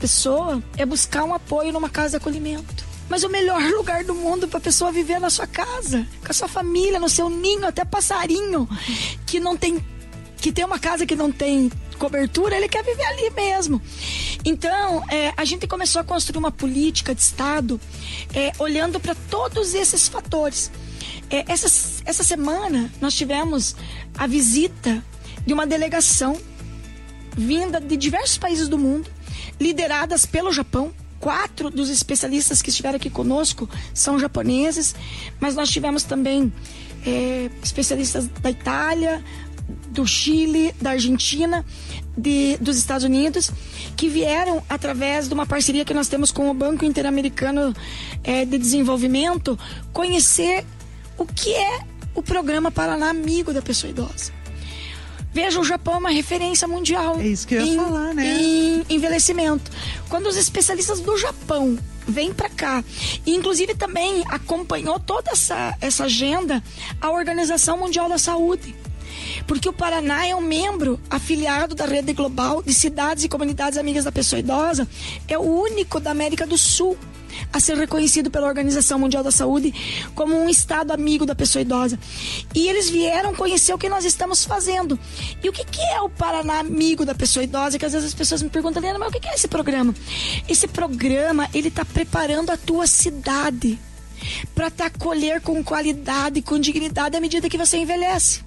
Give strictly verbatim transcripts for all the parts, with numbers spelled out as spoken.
pessoa é buscar um apoio numa casa de acolhimento. Mas o melhor lugar do mundo para a pessoa viver é na sua casa, com a sua família, no seu ninho, até passarinho que não tem, que tem uma casa que não tem cobertura, ele quer viver ali mesmo. Então, é, a gente começou a construir uma política de Estado é, olhando para todos esses fatores. É, essa, essa semana nós tivemos a visita de uma delegação vinda de diversos países do mundo, lideradas pelo Japão. Quatro dos especialistas que estiveram aqui conosco são japoneses, mas nós tivemos também é, especialistas da Itália, do Chile, da Argentina, de, dos Estados Unidos, que vieram através de uma parceria que nós temos com o Banco Interamericano é, de Desenvolvimento, conhecer o que é o programa Paraná Amigo da Pessoa Idosa. Veja, o Japão é uma referência mundial. É isso que eu ia em, falar, né? Em envelhecimento. Quando os especialistas do Japão vêm para cá, e inclusive também acompanhou toda essa, essa agenda a Organização Mundial da Saúde. Porque o Paraná é um membro afiliado da Rede Global de Cidades e Comunidades Amigas da Pessoa Idosa. É o único da América do Sul a ser reconhecido pela Organização Mundial da Saúde como um estado amigo da pessoa idosa. E eles vieram conhecer o que nós estamos fazendo. E o que, que é o Paraná Amigo da Pessoa Idosa? Que às vezes as pessoas me perguntam, Liana, mas o que, que é esse programa? Esse programa, ele está preparando a tua cidade para te acolher com qualidade, com dignidade à medida que você envelhece.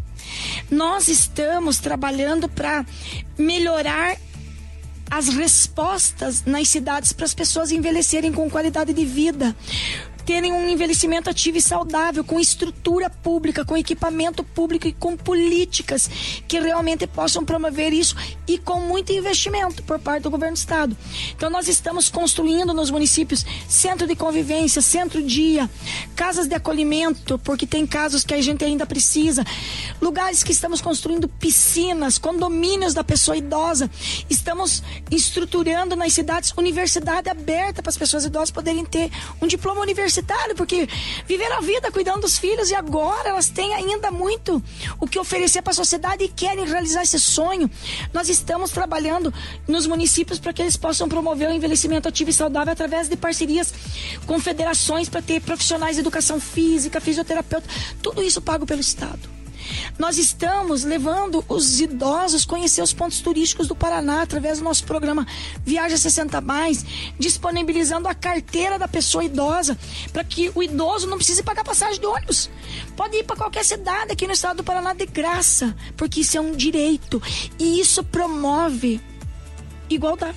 Nós estamos trabalhando para melhorar as respostas nas cidades para as pessoas envelhecerem com qualidade de vida, terem um envelhecimento ativo e saudável, com estrutura pública, com equipamento público e com políticas que realmente possam promover isso e com muito investimento por parte do governo do estado. Então nós estamos construindo nos municípios centro de convivência, centro-dia, casas de acolhimento, porque tem casos que a gente ainda precisa, lugares que estamos construindo piscinas, condomínios da pessoa idosa, estamos estruturando nas cidades universidade aberta para as pessoas idosas poderem ter um diploma universitário, porque viveram a vida cuidando dos filhos e agora elas têm ainda muito o que oferecer para a sociedade e querem realizar esse sonho. Nós estamos trabalhando nos municípios para que eles possam promover o envelhecimento ativo e saudável através de parcerias com federações para ter profissionais de educação física, fisioterapeuta, tudo isso pago pelo Estado. Nós estamos levando os idosos a conhecer os pontos turísticos do Paraná através do nosso programa Viaja sessenta mais, disponibilizando a carteira da pessoa idosa para que o idoso não precise pagar passagem de ônibus. Pode ir para qualquer cidade aqui no estado do Paraná de graça, porque isso é um direito e isso promove igualdade.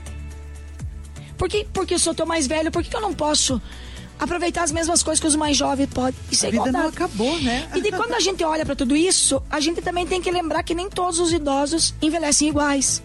Por que, porque eu sou teu mais velho, por que eu não posso aproveitar as mesmas coisas que os mais jovens podem? Isso é igualdade. A vida não acabou, né? E de quando a gente olha para tudo isso, a gente também tem que lembrar que nem todos os idosos envelhecem iguais.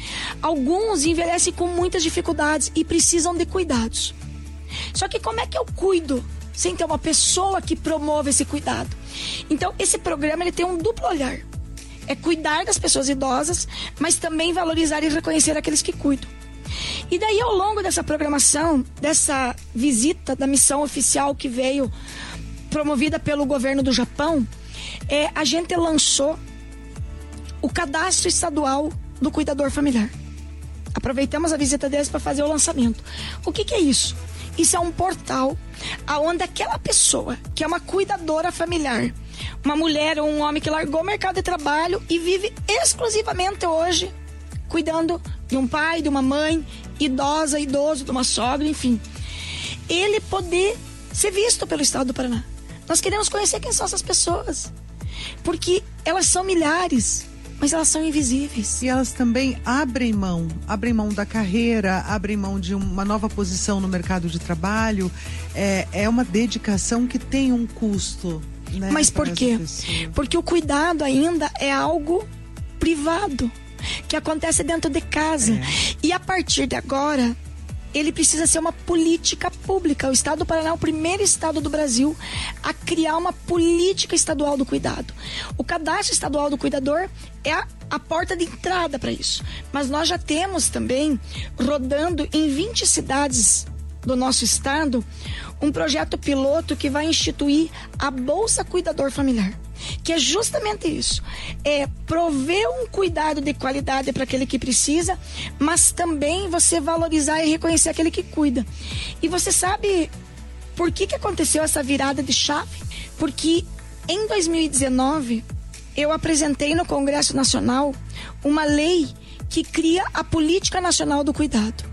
Alguns envelhecem com muitas dificuldades e precisam de cuidados. Só que como é que eu cuido sem ter uma pessoa que promova esse cuidado? Então, esse programa ele tem um duplo olhar. É cuidar das pessoas idosas, mas também valorizar e reconhecer aqueles que cuidam. E daí, ao longo dessa programação, dessa visita da missão oficial que veio promovida pelo governo do Japão, é, a gente lançou o cadastro estadual do cuidador familiar. Aproveitamos a visita deles para fazer o lançamento. O que, que é isso? Isso é um portal onde aquela pessoa que é uma cuidadora familiar, uma mulher ou um homem que largou o mercado de trabalho e vive exclusivamente hoje cuidando de um pai, de uma mãe, idosa, idoso, de uma sogra, enfim. Ele poder ser visto pelo estado do Paraná. Nós queremos conhecer quem são essas pessoas. Porque elas são milhares, mas elas são invisíveis. E elas também abrem mão, abrem mão da carreira, abrem mão de uma nova posição no mercado de trabalho. É, é uma dedicação que tem um custo, né? Mas por quê? Porque o cuidado ainda é algo privado, que acontece dentro de casa. É. E a partir de agora, ele precisa ser uma política pública. O estado do Paraná é o primeiro estado do Brasil a criar uma política estadual do cuidado. O cadastro estadual do cuidador é a, a porta de entrada para isso. Mas nós já temos também, rodando em vinte cidades do nosso estado, um projeto piloto que vai instituir a Bolsa Cuidador Familiar. que é justamente isso, é prover um cuidado de qualidade para aquele que precisa, mas também você valorizar e reconhecer aquele que cuida. E você sabe por que que aconteceu essa virada de chave? Porque em dois mil e dezenove eu apresentei no Congresso Nacional uma lei que cria a Política Nacional do Cuidado.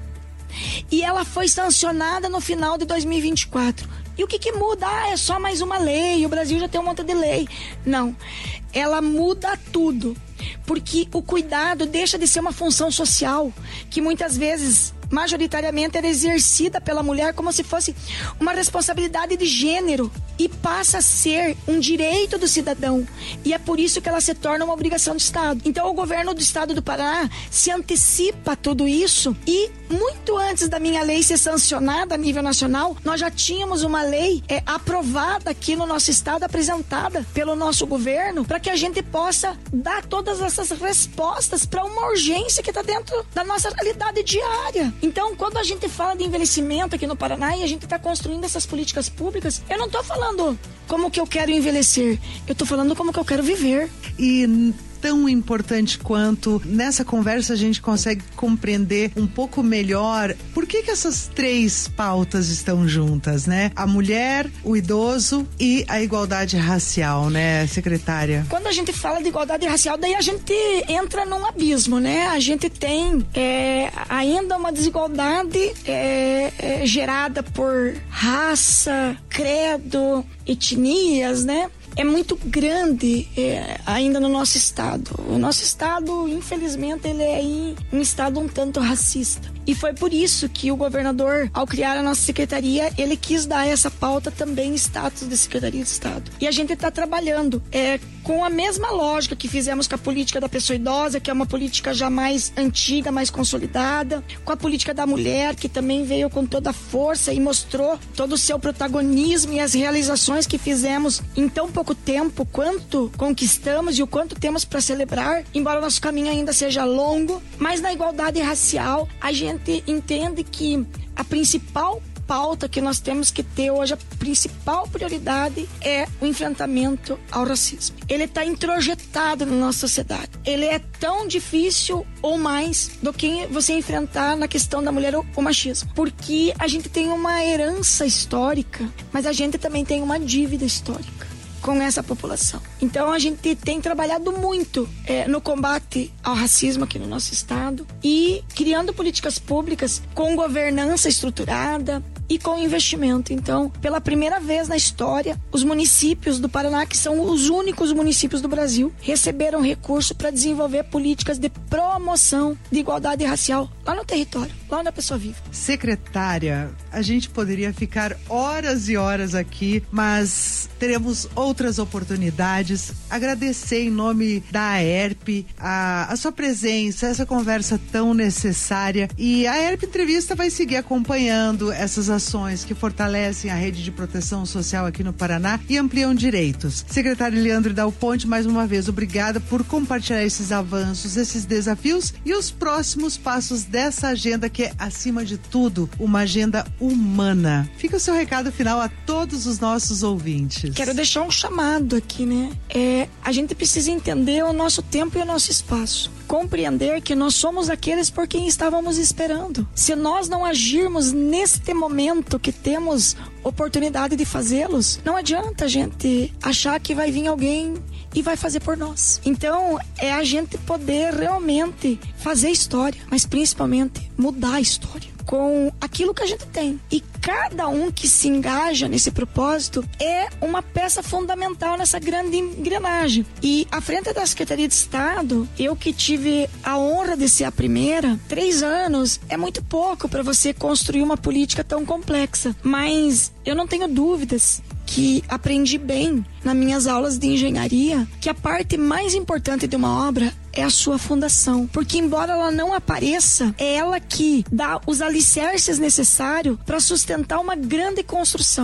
E ela foi sancionada no final de dois mil e vinte e quatro. E o que que muda? Ah, é só mais uma lei, o Brasil já tem um monte de lei. Não, ela muda tudo. Porque o cuidado deixa de ser uma função social, que muitas vezes, majoritariamente, era exercida pela mulher como se fosse uma responsabilidade de gênero, e passa a ser um direito do cidadão. E é por isso que ela se torna uma obrigação do Estado. Então o governo do Estado do Paraná se antecipa a tudo isso, e muito antes da minha lei ser sancionada a nível nacional, nós já tínhamos uma lei é, aprovada aqui no nosso estado, apresentada pelo nosso governo, para que a gente possa dar todas essas respostas para uma urgência que está dentro da nossa realidade diária. Então, quando a gente fala de envelhecimento aqui no Paraná e a gente está construindo essas políticas públicas, eu não estou falando como que eu quero envelhecer, eu estou falando como que eu quero viver. E tão importante quanto nessa conversa a gente consegue compreender um pouco melhor por que que essas três pautas estão juntas, né? A mulher, o idoso e a igualdade racial, né, secretária? Quando a gente fala de igualdade racial, daí a gente entra num abismo, né? A gente tem é, ainda uma desigualdade é, é, gerada por raça, credo, etnias, né? É muito grande é, ainda no nosso estado. O nosso estado, infelizmente, ele é um estado um tanto racista. E foi por isso que o governador, ao criar a nossa secretaria, ele quis dar essa pauta também status de Secretaria de Estado. E a gente está trabalhando é, com a mesma lógica que fizemos com a política da pessoa idosa, que é uma política já mais antiga, mais consolidada, com a política da mulher, que também veio com toda a força e mostrou todo o seu protagonismo e as realizações que fizemos em tão pouco tempo, quanto conquistamos e o quanto temos para celebrar, embora o nosso caminho ainda seja longo. Mas na igualdade racial, a gente entende que a principal pauta que nós temos que ter hoje, a principal prioridade é o enfrentamento ao racismo. Ele está introjetado na nossa sociedade. Ele é tão difícil ou mais do que você enfrentar na questão da mulher o machismo. Porque a gente tem uma herança histórica, mas a gente também tem uma dívida histórica com essa população. Então a gente tem trabalhado muito é, no combate ao racismo aqui no nosso estado e criando políticas públicas com governança estruturada e com investimento. Então, pela primeira vez na história, os municípios do Paraná, que são os únicos municípios do Brasil, receberam recurso para desenvolver políticas de promoção de igualdade racial lá no território, lá onde a pessoa vive. Secretária, a gente poderia ficar horas e horas aqui, mas teremos outras oportunidades. Agradecer em nome da AERP a, a sua presença, essa conversa tão necessária. E a AERP Entrevista vai seguir acompanhando essas ações que fortalecem a rede de proteção social aqui no Paraná e ampliam direitos. Secretário Leandro Dal Ponte, mais uma vez, obrigada por compartilhar esses avanços, esses desafios e os próximos passos dessa agenda que é, acima de tudo, uma agenda humana. Fica o seu recado final a todos os nossos ouvintes. Quero deixar um chamado aqui, né? É, a gente precisa entender o nosso tempo e o nosso espaço. Compreender que nós somos aqueles por quem estávamos esperando. Se nós não agirmos neste momento que temos oportunidade de fazê-los, não adianta a gente achar que vai vir alguém e vai fazer por nós. Então, é a gente poder realmente fazer história, mas principalmente mudar a história com aquilo que a gente tem. E cada um que se engaja nesse propósito é uma peça fundamental nessa grande engrenagem. E à frente da Secretaria de Estado, eu que tive a honra de ser a primeira, três anos é muito pouco para você construir uma política tão complexa. Mas eu não tenho dúvidas que aprendi bem nas minhas aulas de engenharia que a parte mais importante de uma obra é a sua fundação, porque embora ela não apareça, é ela que dá os alicerces necessários para sustentar uma grande construção.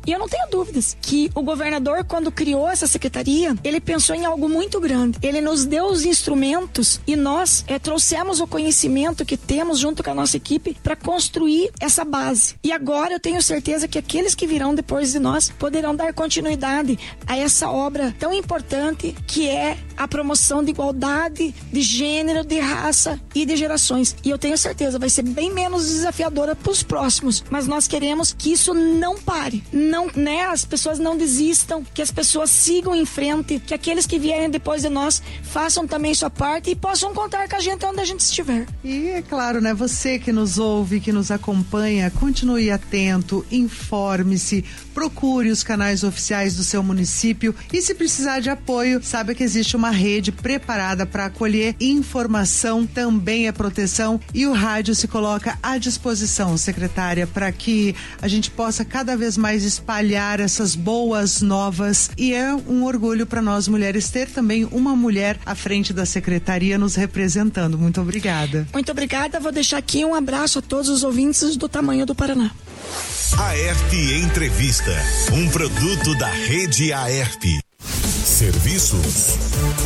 E eu não tenho dúvidas que o governador, quando criou essa secretaria, ele pensou em algo muito grande. Ele nos deu os instrumentos e nós é, trouxemos o conhecimento que temos junto com a nossa equipe para construir essa base. E agora eu tenho certeza que aqueles que virão depois de nós poderão dar continuidade a essa obra tão importante que é a promoção de igualdade de gênero, de raça e de gerações. E eu tenho certeza, vai ser bem menos desafiadora para os próximos, mas nós queremos que isso não pare, não, né, as pessoas não desistam, que as pessoas sigam em frente, que aqueles que vierem depois de nós façam também sua parte e possam contar com a gente onde a gente estiver. E é claro, né, você que nos ouve, que nos acompanha, continue atento, informe-se, procure os canais oficiais do seu município e se precisar de apoio, saiba que existe uma rede preparada para acolher informação, também é proteção, e o rádio se coloca à disposição, secretária, para que a gente possa cada vez mais espalhar essas boas novas, e é um orgulho para nós mulheres ter também uma mulher à frente da secretaria nos representando. Muito obrigada. Muito obrigada, vou deixar aqui um abraço a todos os ouvintes do Tamanho do Paraná. AERP Entrevista, um produto da Rede AERP. Serviços.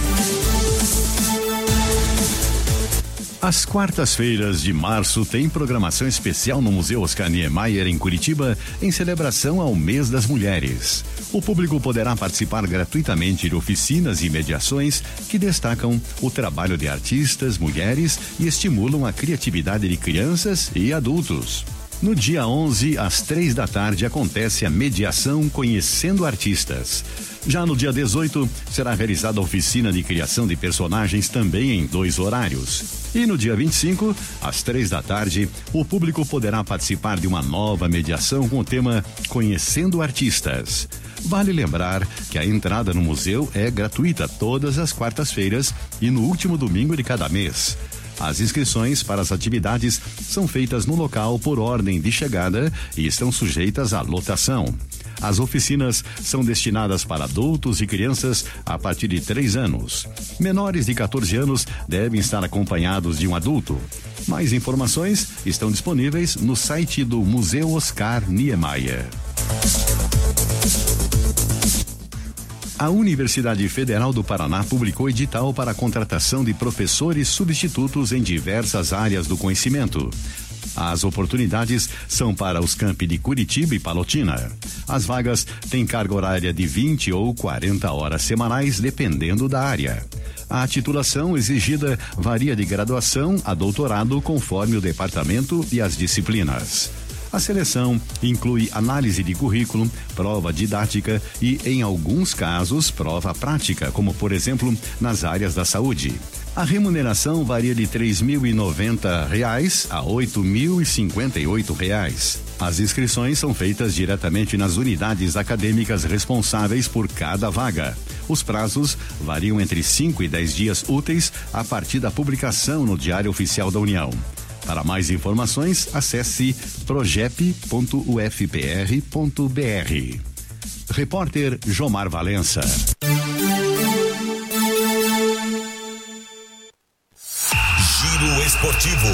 Às quartas-feiras de março tem programação especial no Museu Oscar Niemeyer em Curitiba, em celebração ao Mês das Mulheres. O público poderá participar gratuitamente de oficinas e mediações que destacam o trabalho de artistas, mulheres e estimulam a criatividade de crianças e adultos. No dia onze, às três da tarde, acontece a mediação Conhecendo Artistas. Já no dia dezoito, será realizada a oficina de criação de personagens também em dois horários. E no dia vinte e cinco, às três da tarde, o público poderá participar de uma nova mediação com o tema Conhecendo Artistas. Vale lembrar que a entrada no museu é gratuita todas as quartas-feiras e no último domingo de cada mês. As inscrições para as atividades são feitas no local por ordem de chegada e estão sujeitas à lotação. As oficinas são destinadas para adultos e crianças a partir de três anos. Menores de quatorze anos devem estar acompanhados de um adulto. Mais informações estão disponíveis no site do Museu Oscar Niemeyer. A Universidade Federal do Paraná publicou edital para a contratação de professores substitutos em diversas áreas do conhecimento. As oportunidades são para os campi de Curitiba e Palotina. As vagas têm carga horária de vinte ou quarenta horas semanais, dependendo da área. A titulação exigida varia de graduação a doutorado, conforme o departamento e as disciplinas. A seleção inclui análise de currículo, prova didática e, em alguns casos, prova prática, como, por exemplo, nas áreas da saúde. A remuneração varia de três mil e noventa reais a oito mil e cinquenta e oito reais. As inscrições são feitas diretamente nas unidades acadêmicas responsáveis por cada vaga. Os prazos variam entre cinco e dez dias úteis a partir da publicação no Diário Oficial da União. Para mais informações, acesse progep ponto u f p r ponto b r. Repórter Jomar Valença. Giro Esportivo.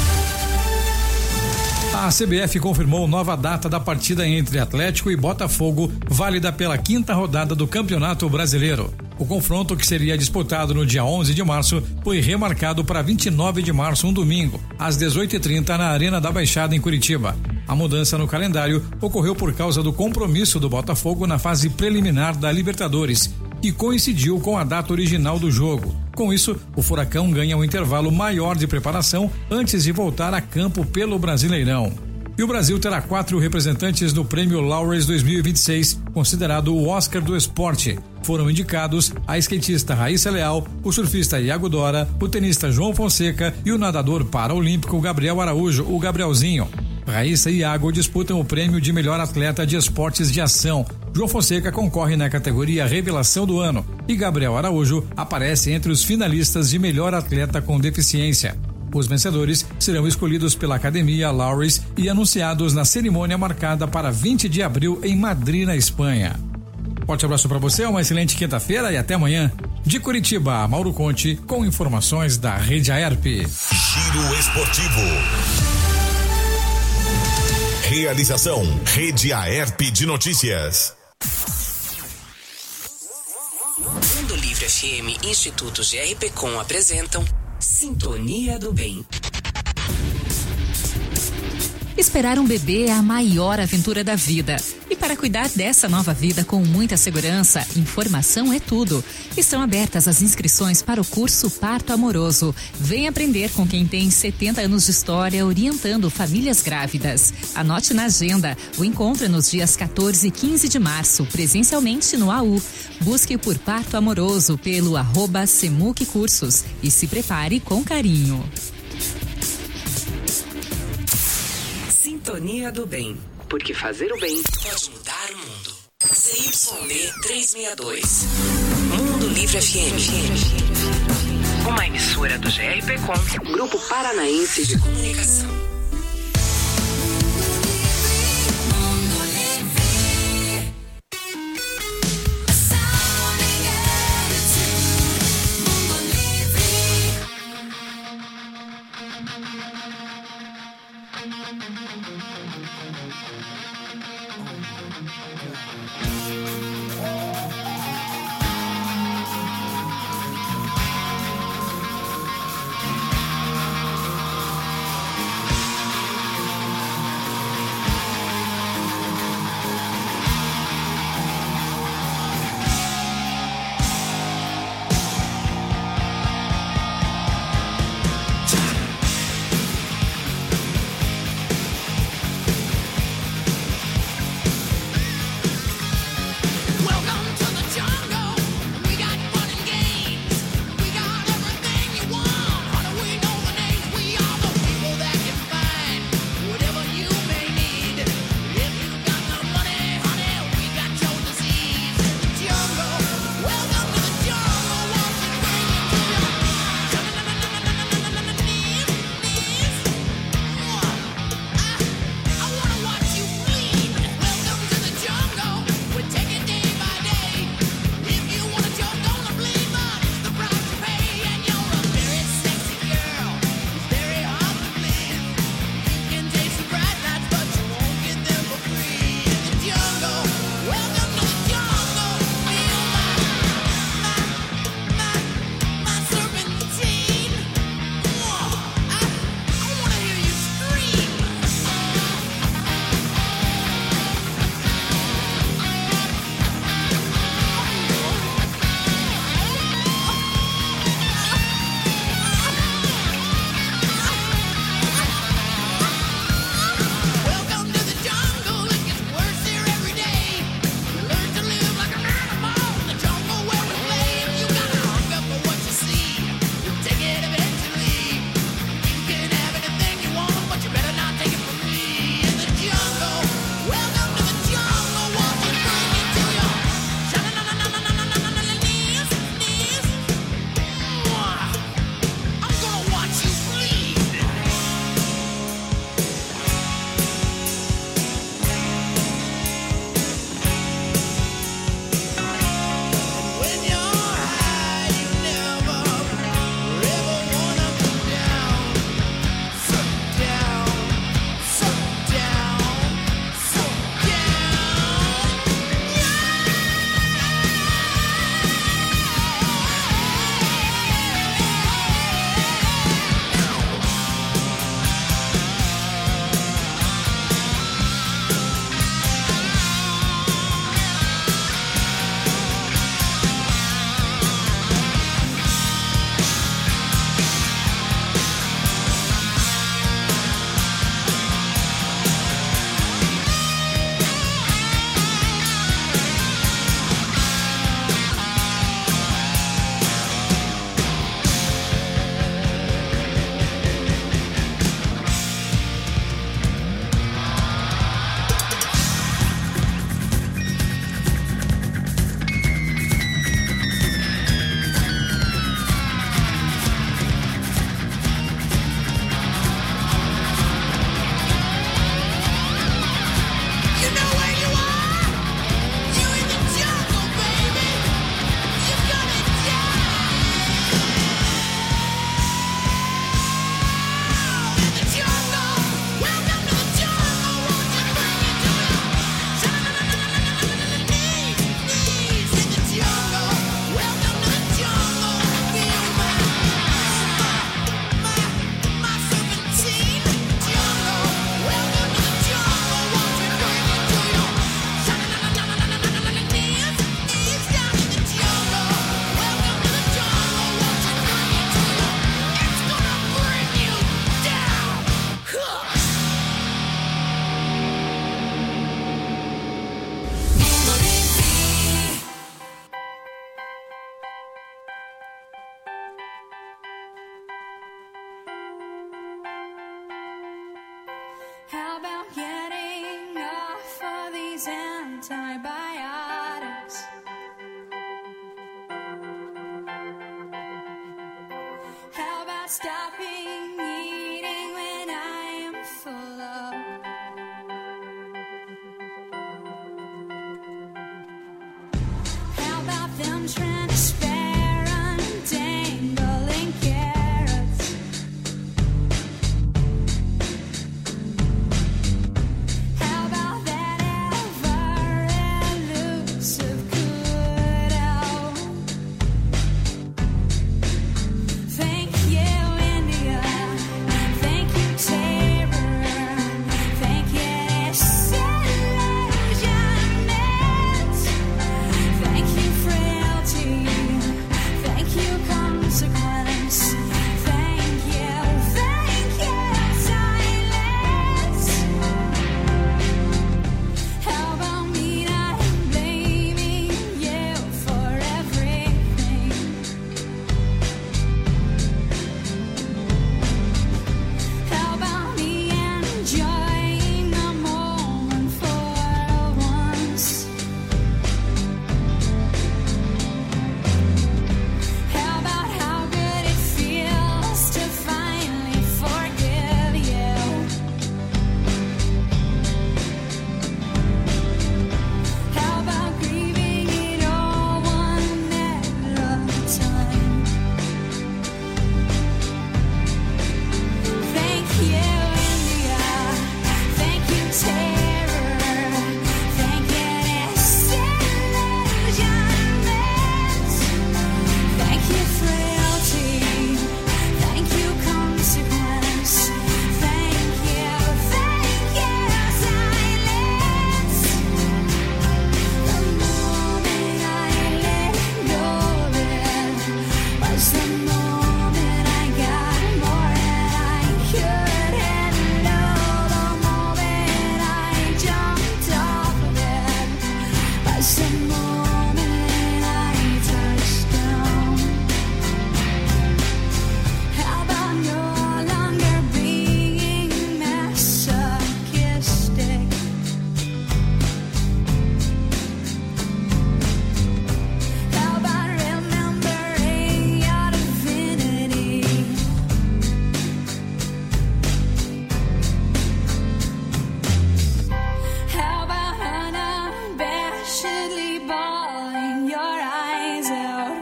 A C B F confirmou nova data da partida entre Atlético e Botafogo, válida pela quinta rodada do Campeonato Brasileiro. O confronto, que seria disputado no dia onze de março, foi remarcado para vinte e nove de março, um domingo, às dezoito e trinta, na Arena da Baixada, em Curitiba. A mudança no calendário ocorreu por causa do compromisso do Botafogo na fase preliminar da Libertadores, que coincidiu com a data original do jogo. Com isso, o Furacão ganha um intervalo maior de preparação antes de voltar a campo pelo Brasileirão. E o Brasil terá quatro representantes no Prêmio Laureus dois mil e vinte e seis, considerado o Oscar do esporte. Foram indicados a skatista Raíssa Leal, o surfista Iago Dora, o tenista João Fonseca e o nadador paraolímpico Gabriel Araújo, o Gabrielzinho. Raíssa e Iago disputam o prêmio de melhor atleta de esportes de ação. João Fonseca concorre na categoria Revelação do Ano e Gabriel Araújo aparece entre os finalistas de melhor atleta com deficiência. Os vencedores serão escolhidos pela Academia Laureus e anunciados na cerimônia marcada para vinte de abril em Madrid, na Espanha. Forte abraço para você, uma excelente quinta-feira e até amanhã. De Curitiba, Mauro Conte, com informações da Rede AERP. Giro Esportivo. Realização Rede Aerp de Notícias. Mundo Livre F M e Instituto G R P Com apresentam Sintonia do Bem. Esperar um bebê é a maior aventura da vida. E para cuidar dessa nova vida com muita segurança, informação é tudo. Estão abertas as inscrições para o curso Parto Amoroso. Vem aprender com quem tem setenta anos de história orientando famílias grávidas. Anote na agenda. O encontro é nos dias quatorze e quinze de março, presencialmente no A U. Busque por Parto Amoroso pelo arroba Semuc Cursos e se prepare com carinho. Sintonia do Bem, porque fazer o bem pode mudar o mundo. C Y D trezentos e sessenta e dois, Mundo Livre F M, uma emissora do G R P Com, Grupo Paranaense de Comunicação. Welcome to the jungle. these antibiotics. How about stopping eating when I am full of? How about them transparent dangling carrots? How about that ever elusive kudo? Thank you, India. Thank you, terror. Thank you, disillusionment. Thank you, frailty. Thank you, consequence. Thank you, thank you, silence. How about me not blaming you for everything? How about me enjoying the moment for once? How about how good it feels to finally forgive you? How about grieving it all one at a time? Thank you, India. Thank you, terror. Thank you, disillusionment. Thank you, frailty. Thank you, consequence. Thank you, thank you, silence. The moment I let go of it was the moment I got more than I could handle. The moment I jumped off of it was the moment I touched down. How about no longer being masochistic? How about remembering your divinity? How about unabashedly bawling your eyes out?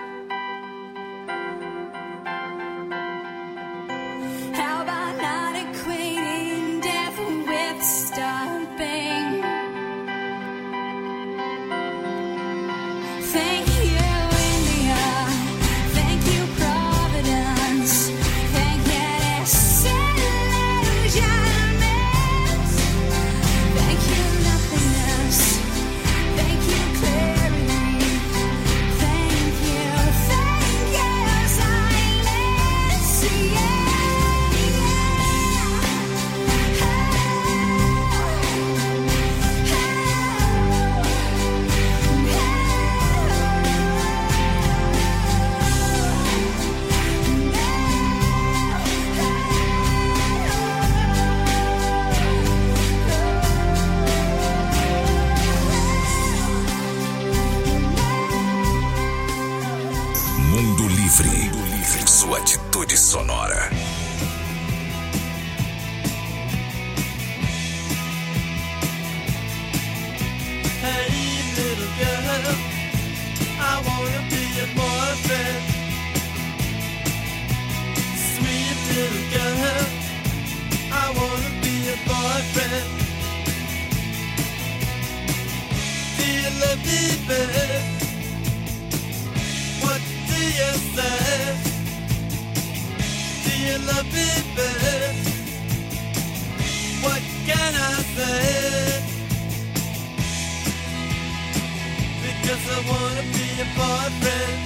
How about not equating death with stopping? Thank you, India. Thank you, Providence. Thank you, disillusionment. Thank you, nothingness. Thank you, clarity. Thank you, thank you, silence. Mundo Livre, sua atitude sonora. Hey, little girl, I wanna be your boyfriend. Sweet little girl, I wanna be your boyfriend. Do you love me, babe? What do you say? Do you love me, babe? What can I say? Because I wanna be your boyfriend.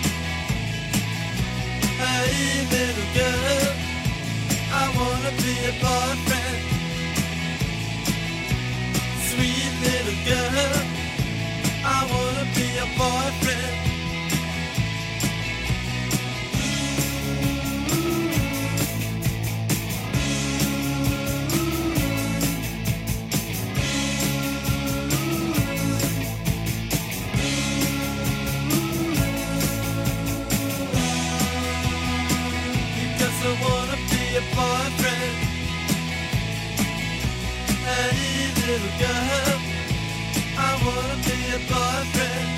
Hey, little girl, I wanna be your boyfriend. Sweet little girl, I wanna be your boyfriend. little girl, I wanna be a boyfriend.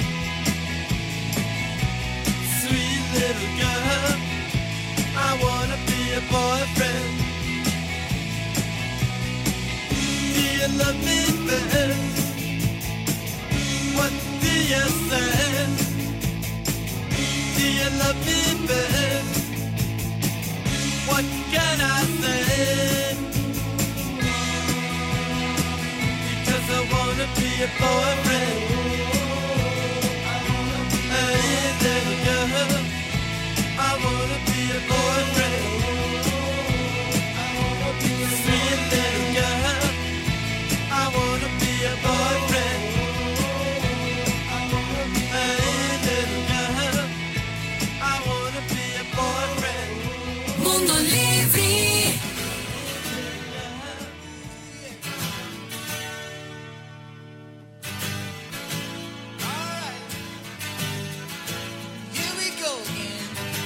Sweet little girl, I wanna be a boyfriend. Do you love me, babe? What do you say? Do you love me, babe? What can I say? Because I wanna be a boyfriend. Hey, little girl, I wanna be a boyfriend. Sweet little girl, I wanna be a boyfriend. Hey, little girl, I wanna be a boyfriend. Mundo Livre. Here we go again.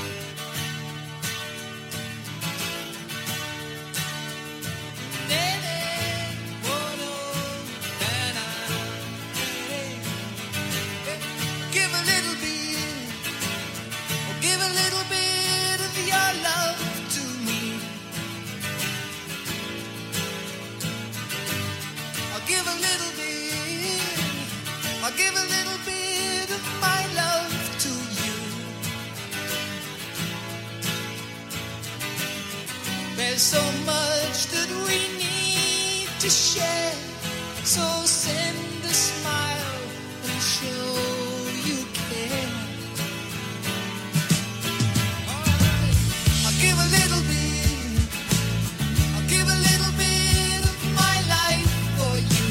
Give a little bit, oh, give a little bit of your love to me. I'll give a little bit, I'll give a little bit of my love to you. There's so much that we need to share, so send a smile and show you care. I'll give a little bit, I'll give a little bit of my life for you.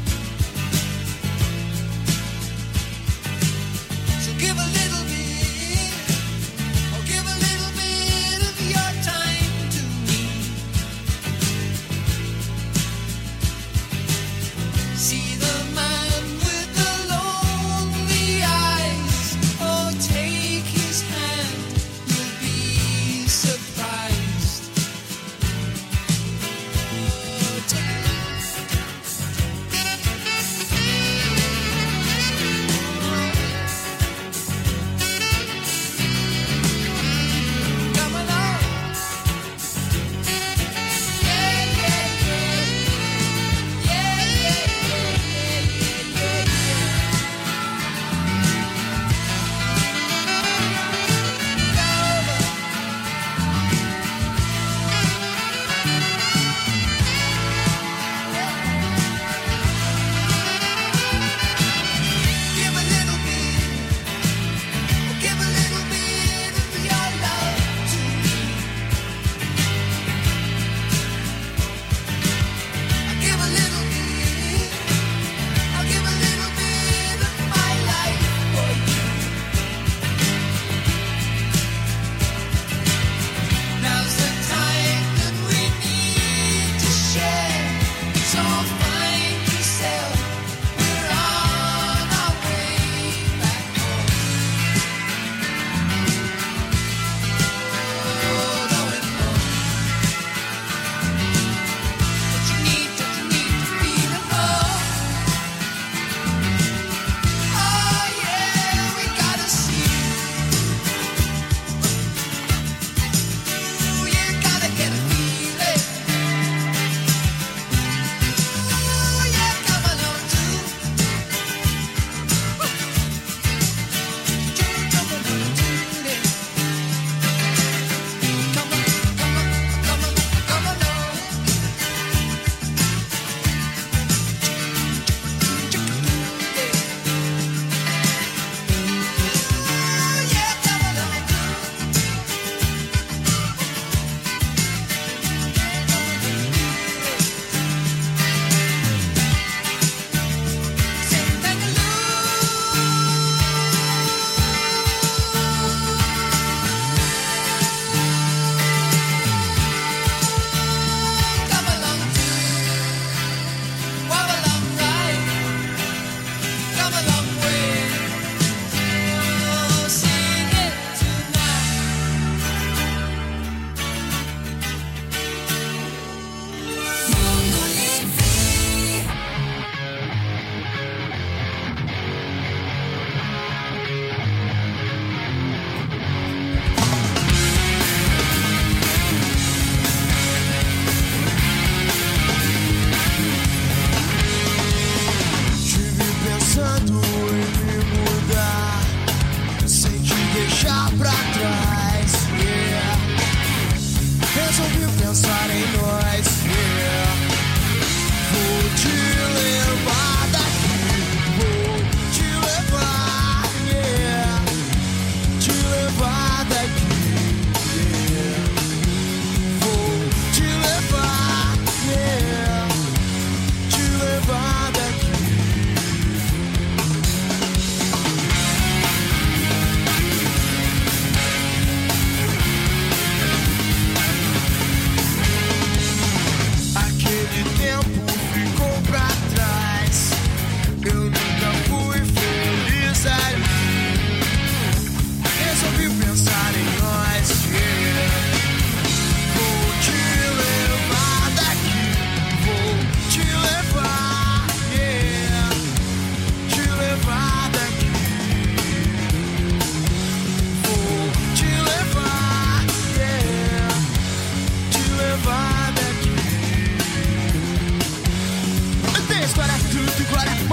So give a little bit, oh, give a little bit of your time to me. See the man with the lonely eyes, oh, take his hand, you'll be surprised. Oh, take Come along. Yeah, yeah, yeah. Yeah, yeah, yeah.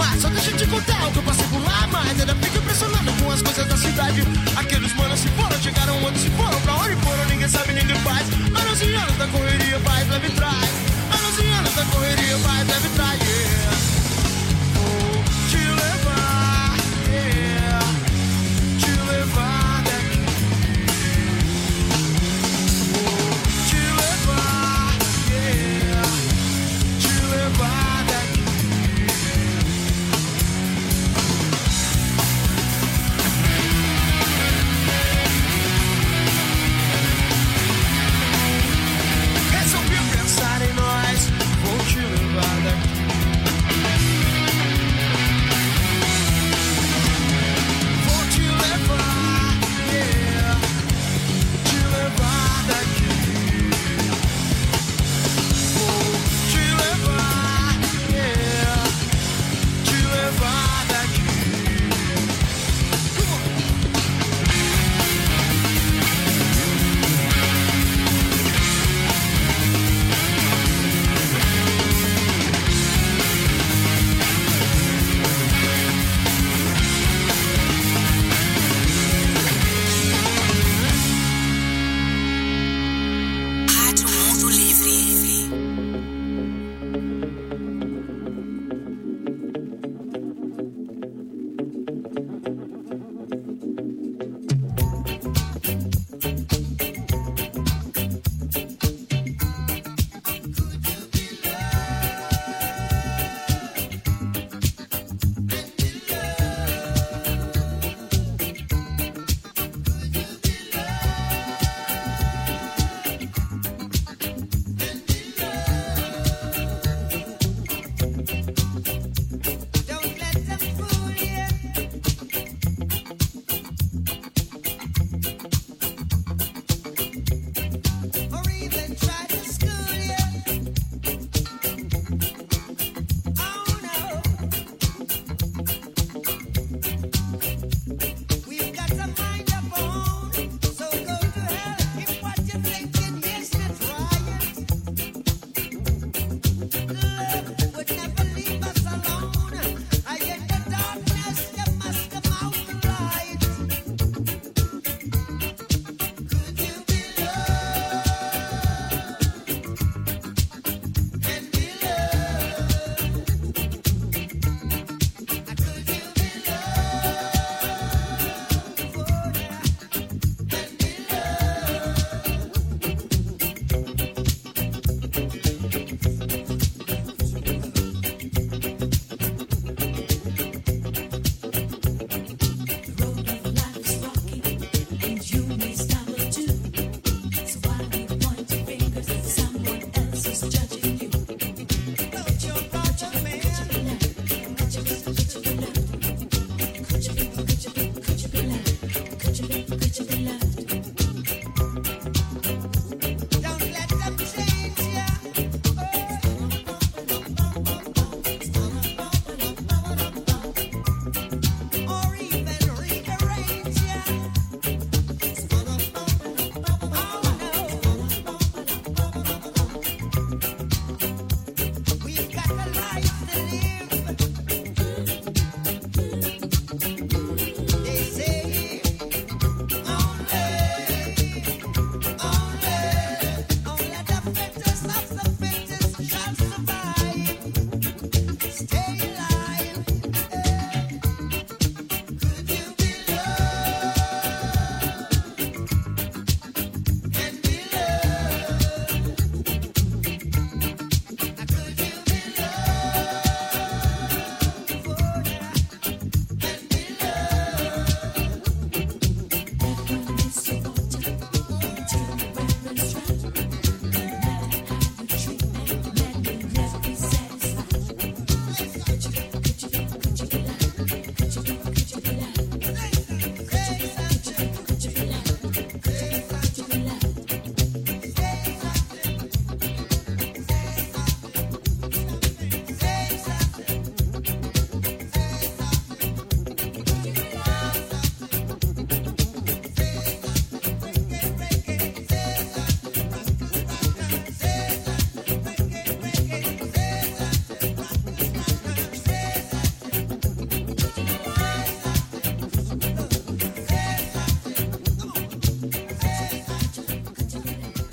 Mas só deixa eu te contar o que eu passei por lá. Mas ainda fico impressionado com as coisas da cidade. Aqueles manos se foram, chegaram, outros se foram. Pra onde foram, ninguém sabe, ninguém faz. Anos e anos da correria, vai, leve e traz. Anos e anos da correria, vai, leve e traz, yeah. Vou te levar, yeah. Te levar daqui. Vou te levar, yeah. Te levar daqui. Resolvi pensar em nós. Vou te levar daqui.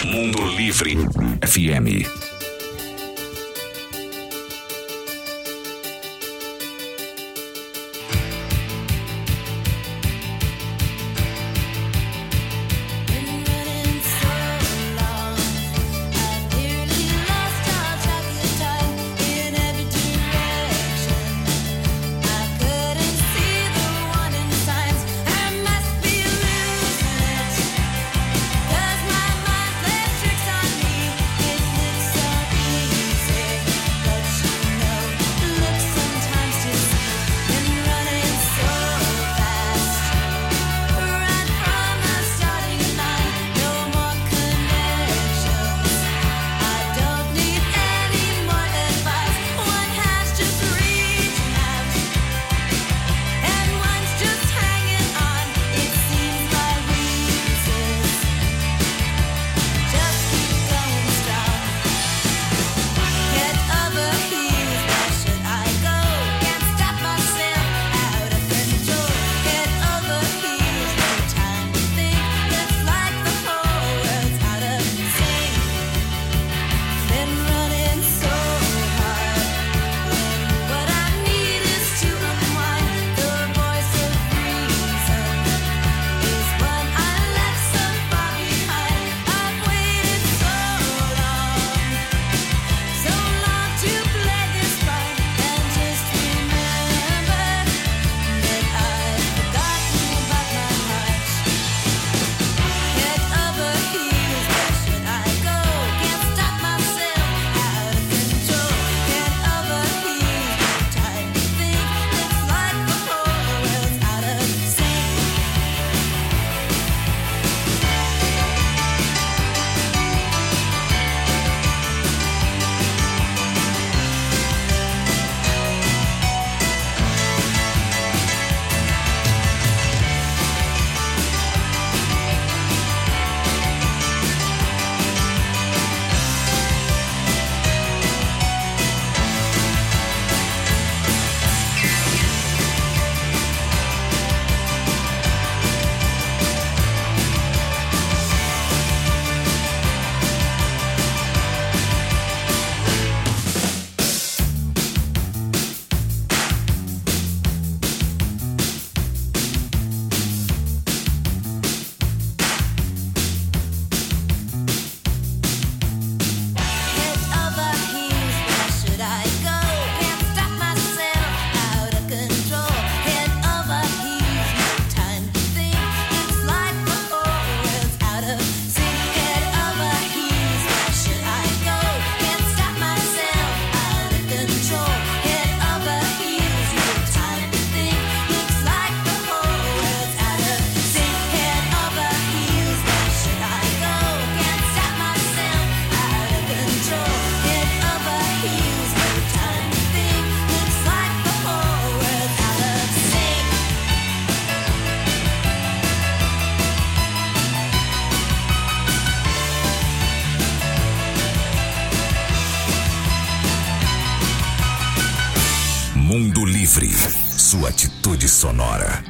Mundo Livre F M. Mundo Livre, sua atitude sonora.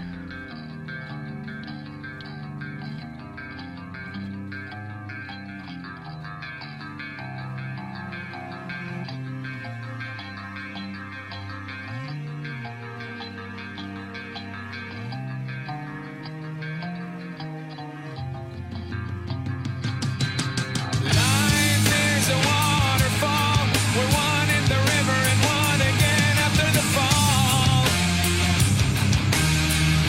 We're one in the river and one again after the fall.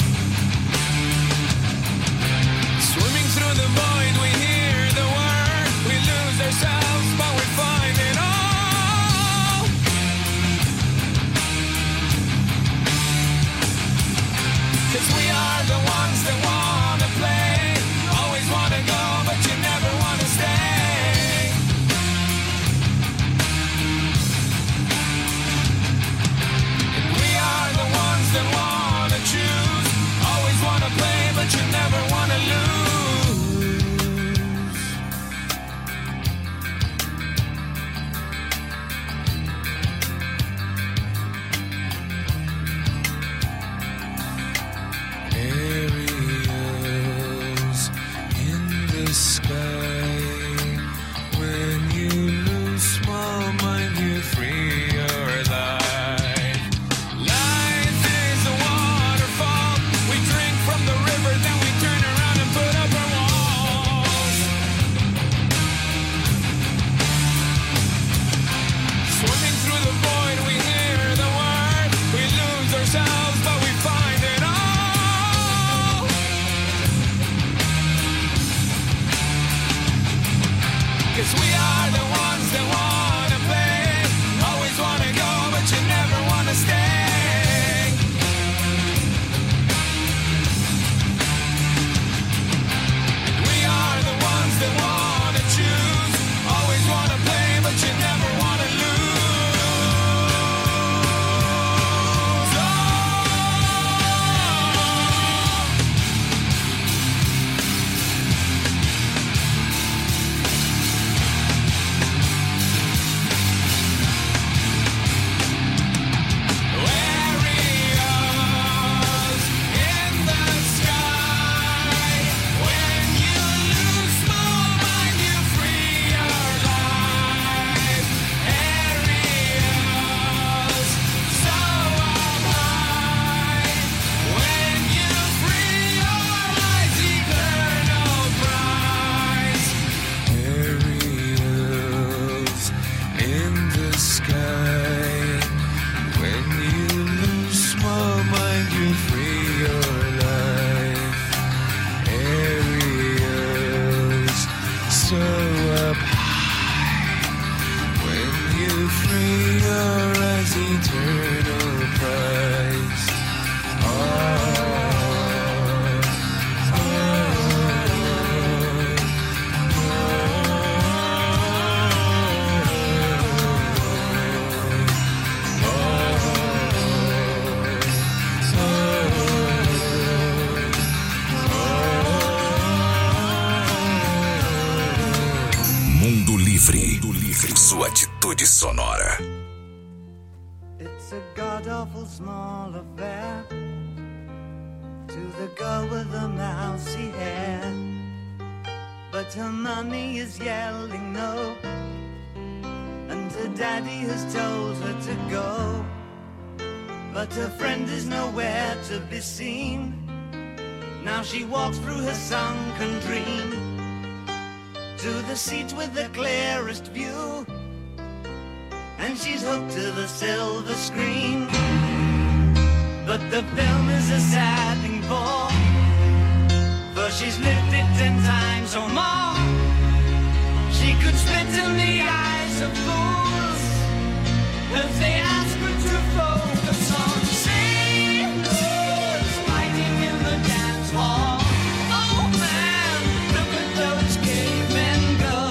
Sonora. It's a god-awful small affair to the girl with the mousy hair, but her mommy is yelling no, and her daddy has told her to go, but her friend is nowhere to be seen. Now she walks through her sunken dream to the seat with the clearest view, and she's hooked to the silver screen. But the film is a sad thing for, for she's lived it ten times or more. She could spit in the eyes of fools if they ask her to focus on sailors fighting in the dance hall. Oh man, look at those cavemen go.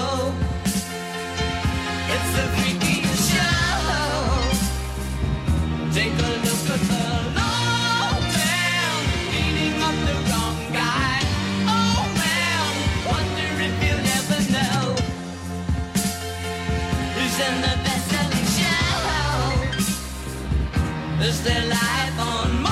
It's the freakiest show. Take a look at the low man beating up the wrong guy. Oh man, wonder if you'll ever know who's in the best-selling show. Is their life on Mars?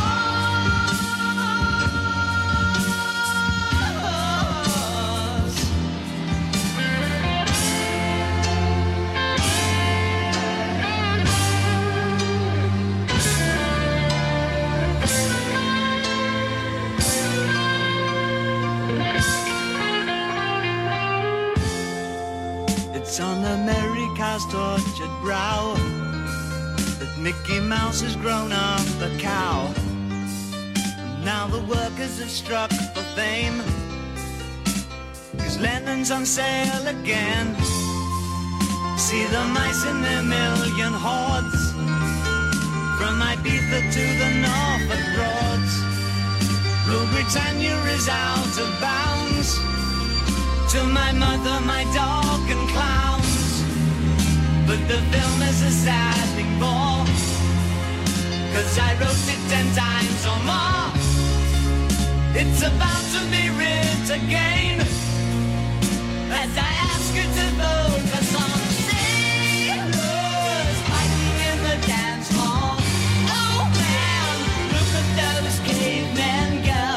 It's on America's tortured brow that Mickey Mouse has grown up a cow. And now the workers have struck for fame, 'cause Lennon's on sale again. See the mice in their million hordes, from Ibiza to the Norfolk Broads. Rule Britannia is out of bounds, to my mother, my dog and clowns. But the film is a sad thing more, 'cause I wrote it ten times or more. It's about to be writ again, as I ask you to focus on sailors fighting in the dance hall. Oh man, look at those cavemen go.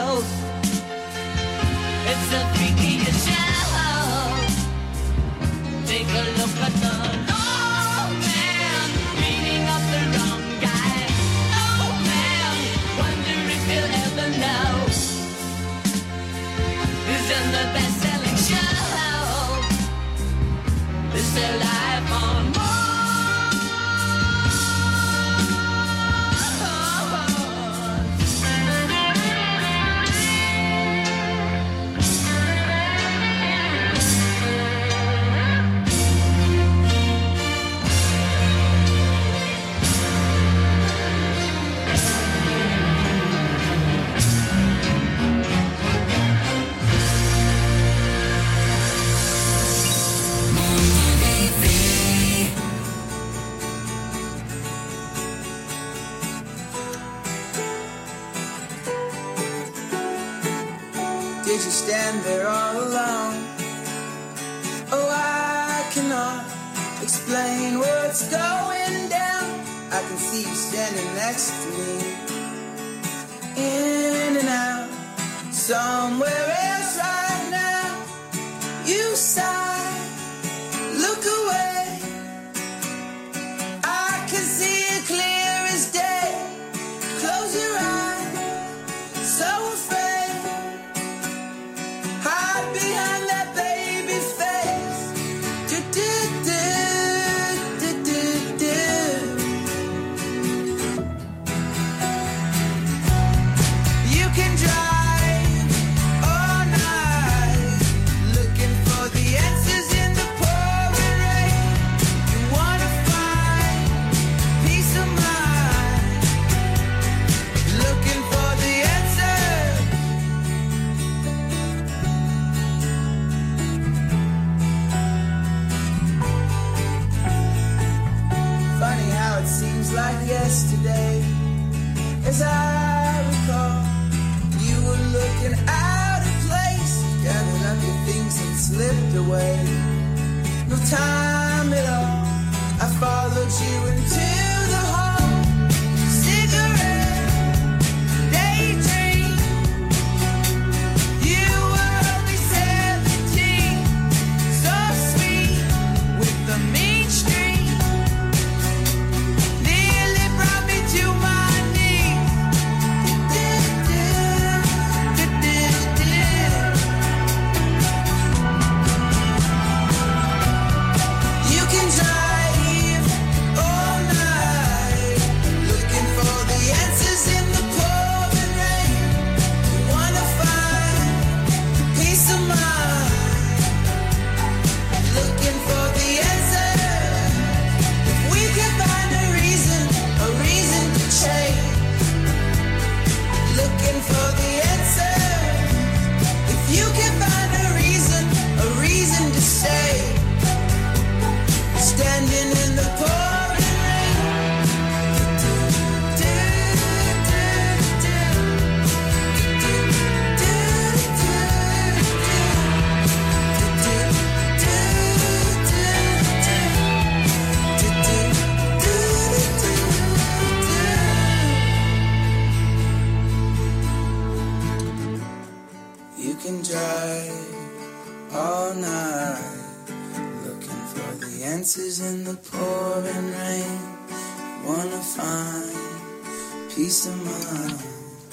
It's the freakiest show. Take a look at the low man beating up the wrong guy. Oh man, wonder if you'll ever know who's in the best-selling show. Is their life on Mars? Did you stand there all alone? Oh, I cannot explain what's going down. I can see you standing next to me, in and out, somewhere else right now. You sigh, look away. I can see it clear as day. Close your eyes, so afraid. Hide behind that baby face. Do, do, do, do, do, do. You can drive all night, looking for the answers in the pouring rain. You wanna find peace of mind, looking for the answer. Funny how it seems like yesterday, as I recall, you were looking out of place, gathered up your things and slipped away. No time at all, I followed answers in the pouring rain. Wanna find peace of mind.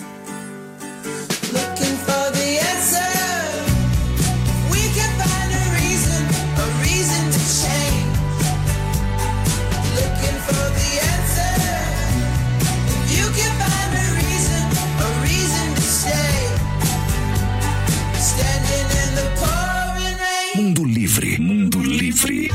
Looking for the answer. We can find a reason, a reason to change. Looking for the answer. You can find a reason, a reason to stay. Standing in the pouring rain. Mundo Livre, Mundo Livre.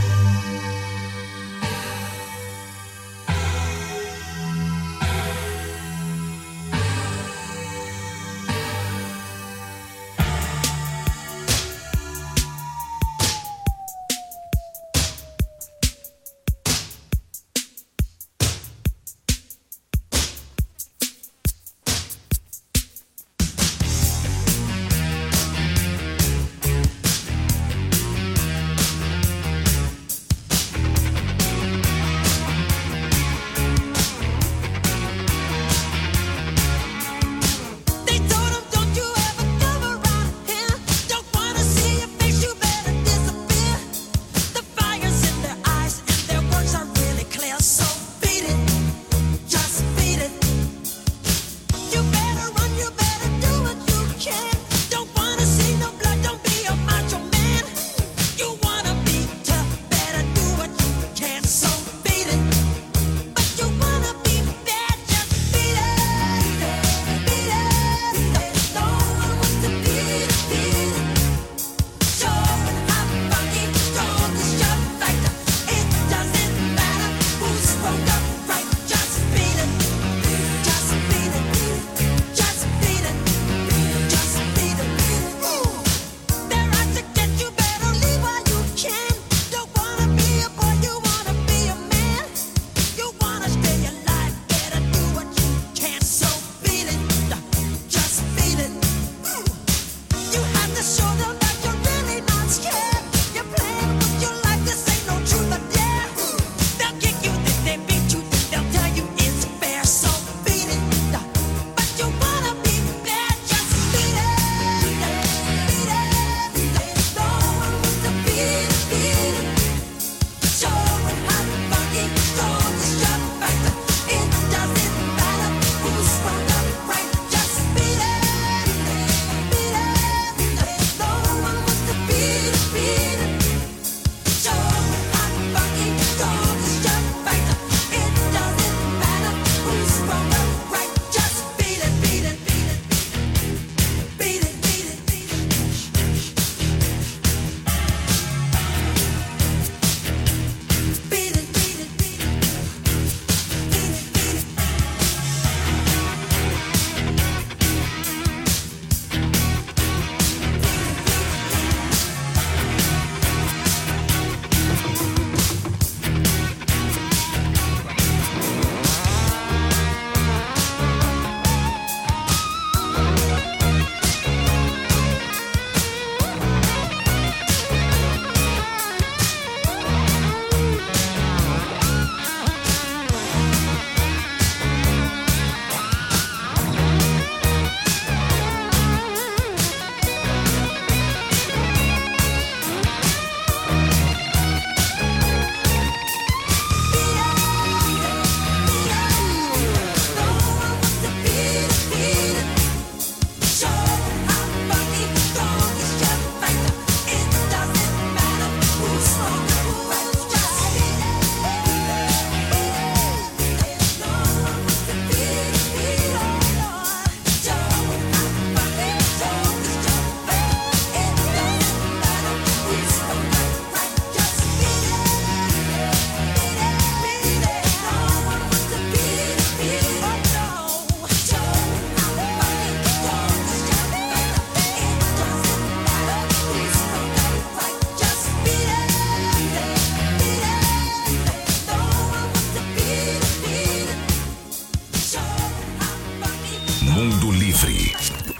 Mundo Livre.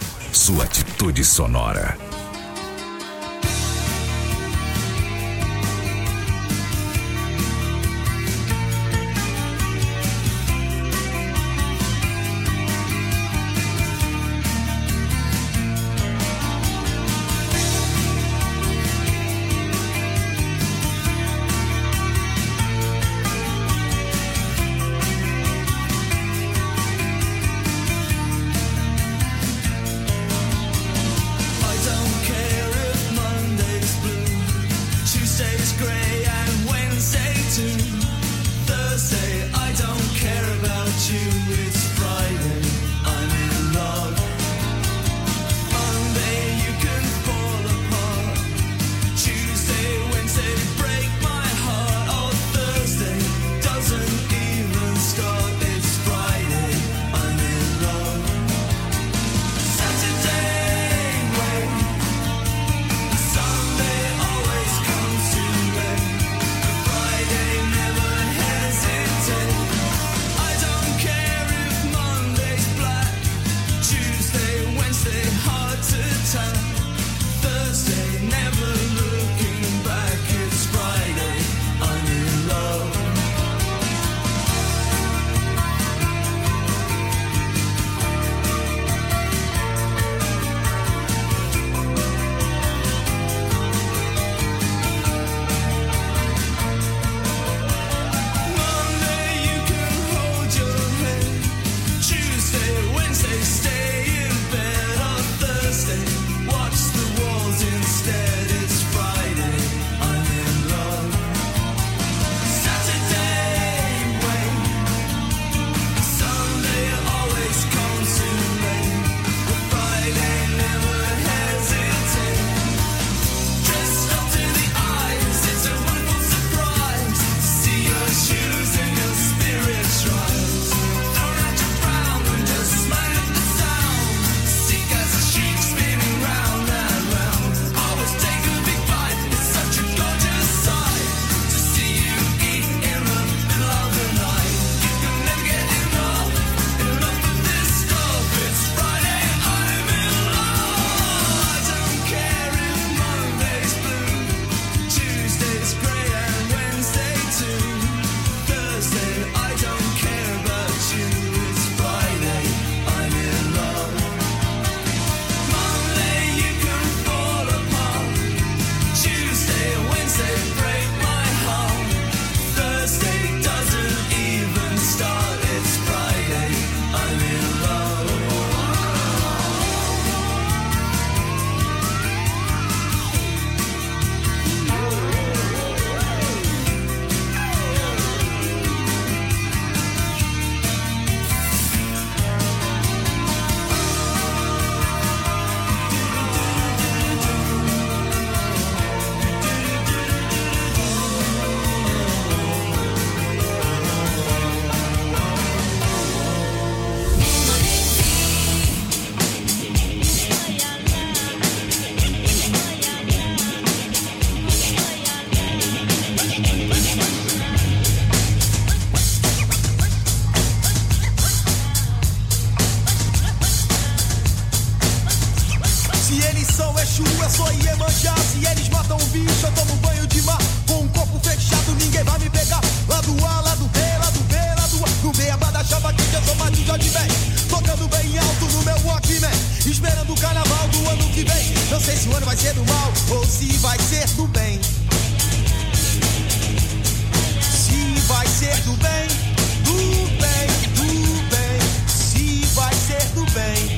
Sua atitude sonora. Exu, eu sou Iemanjá. Se eles matam um bicho, eu tomo banho de mar. Com um corpo fechado, ninguém vai me pegar. Lá do A, lá do B, lá do B, lá do A. No beabá da chava quente, eu sou mais de Johnny Bem. Tocando bem alto no meu Walkman, esperando o carnaval do ano que vem. Não sei se o ano vai ser do mal ou se vai ser do bem. Se vai ser do bem, do bem, do bem. Se vai ser do bem.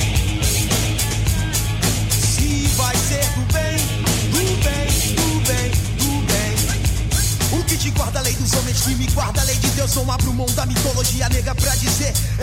Se vai ser do bem, do bem, do bem, do bem. O que te guarda a lei dos homens que me guarda a lei de Deus. Não abro mão da mitologia nega pra dizer.